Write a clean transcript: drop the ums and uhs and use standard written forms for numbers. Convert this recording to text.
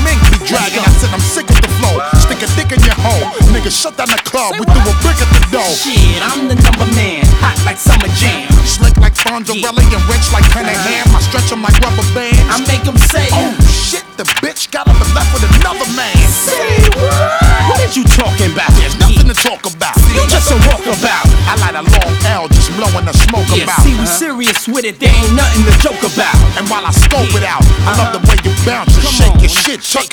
mink be dragging. I said I'm sick of the flow. Stick a dick in your hole. Nigga, shut down the club. We threw a brick at the door. Shit, I'm the number man. Hot like summer jam. Slick like Fonzarelli and rich like Penny Ham. I stretch them like rubber bands. I make them say, oh shit, the bitch got up and left with another man. Say what is you talking about? There's nothing to talk about. You just a walkabout. I light a long L, just blowing the smoke about. See, we serious with it, there ain't nothing to joke about. And while I scope it out, I love the way you bounce and shake your shit, chuck